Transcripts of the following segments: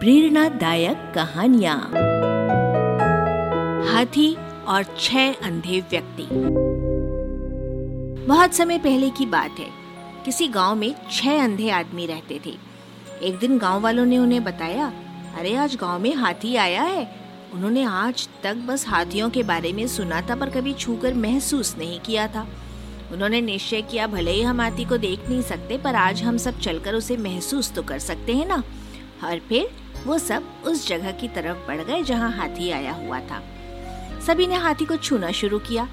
प्रेरणादायक कहानियां। हाथी और 6 अंधे व्यक्ति। बहुत समय पहले की बात है। किसी गांव में 6 अंधे आदमी रहते थे। एक दिन गांव वालों ने उन्हें बताया, अरे आज गांव में हाथी आया है। उन्होंने आज तक बस हाथियों के बारे में सुना था, पर कभी छूकर महसूस नहीं किया था। उन्होंने निश्चय किया, भले ही हम हाथी को देख नहीं सकते, पर आज हम सब चलकर उसे महसूस तो कर सकते हैं ना। और फिर वो सब उस जगह की तरफ बढ़ गए जहाँ हाथी आया हुआ था। सभी ने हाथी को छूना शुरू किया।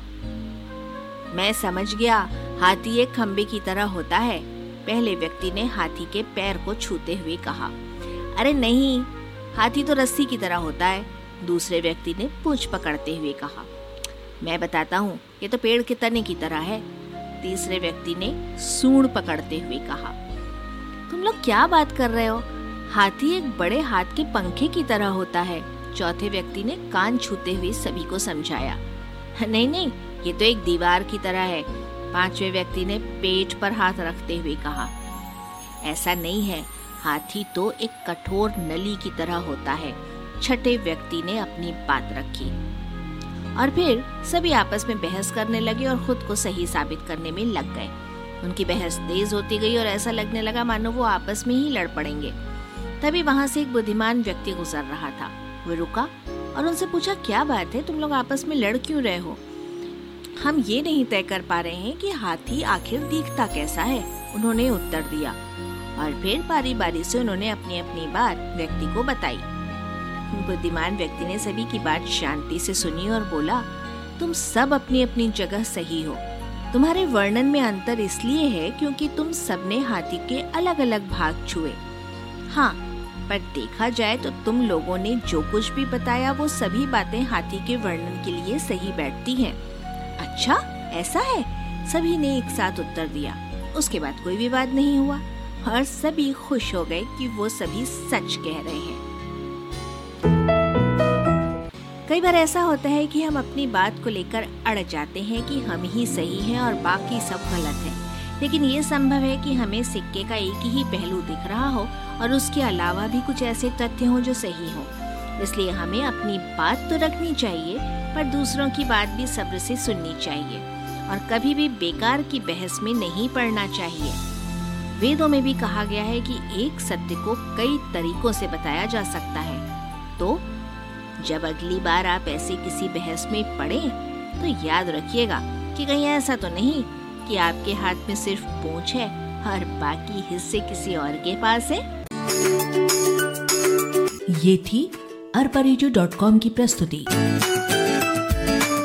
मैं समझ गया, हाथी एक खंबे की तरह होता है, पहले व्यक्ति ने हाथी के पैर को छूते हुए कहा। अरे नहीं, हाथी तो रस्सी की तरह होता है, दूसरे व्यक्ति ने पूंछ पकड़ते हुए कहा। मैं बताता हूँ, ये तो पेड़ के तने की तरह है, तीसरे व्यक्ति ने सूंड पकड़ते हुए कहा। तुम लोग क्या बात कर रहे हो? हाथी एक बड़े हाथ के पंखे की तरह होता है, चौथे व्यक्ति ने कान छूते हुए सभी को समझाया। नहीं नहीं, ये तो एक दीवार की तरह है, पांचवें व्यक्ति ने पेट पर हाथ रखते हुए कहा। ऐसा नहीं है, हाथी तो एक कठोर नली की तरह होता है, छठे व्यक्ति ने अपनी बात रखी। और फिर सभी आपस में बहस करने लगे और खुद को सही साबित करने में लग गए। उनकी बहस तेज होती गई और ऐसा लगने लगा मानो वो आपस में ही लड़ पड़ेंगे। तभी वहां से एक बुद्धिमान व्यक्ति गुजर रहा था। वो रुका और उनसे पूछा, क्या बात है, तुम लोग आपस में लड़ क्यों रहे हो? हम ये नहीं तय कर पा रहे हैं कि हाथी आखिर दिखता कैसा है, उन्होंने उत्तर दिया। और फिर बारी बारी से उन्होंने अपनी अपनी बात व्यक्ति को बताई। बुद्धिमान व्यक्ति ने सभी की बात शांति से सुनी और बोला, तुम सब अपनी अपनी जगह सही हो। तुम्हारे वर्णन में अंतर इसलिए है क्योंकि तुम सबने हाथी के अलग अलग भाग छुए। हाँ, पर देखा जाए तो तुम लोगों ने जो कुछ भी बताया वो सभी बातें हाथी के वर्णन के लिए सही बैठती हैं। अच्छा, ऐसा है? सभी ने एक साथ उत्तर दिया। उसके बाद कोई विवाद नहीं हुआ और सभी खुश हो गए कि वो सभी सच कह रहे हैं। कई बार ऐसा होता है कि हम अपनी बात को लेकर अड़ जाते हैं कि हम ही सही हैं और बाकी सब गलत हैं। लेकिन ये संभव है कि हमें सिक्के का एक ही पहलू दिख रहा हो और उसके अलावा भी कुछ ऐसे तथ्य हों जो सही हों। इसलिए हमें अपनी बात तो रखनी चाहिए, पर दूसरों की बात भी सब्र से सुननी चाहिए और कभी भी बेकार की बहस में नहीं पड़ना चाहिए। वेदों में भी कहा गया है कि एक सत्य को कई तरीकों से बताया जा सकता है। तो जब अगली बार आप ऐसे किसी बहस में पड़े तो याद रखिएगा कि कहीं ऐसा तो नहीं कि आपके हाथ में सिर्फ पूंछ है और बाकी हिस्से किसी और के पास है। ये थी arparejo.com की प्रस्तुति।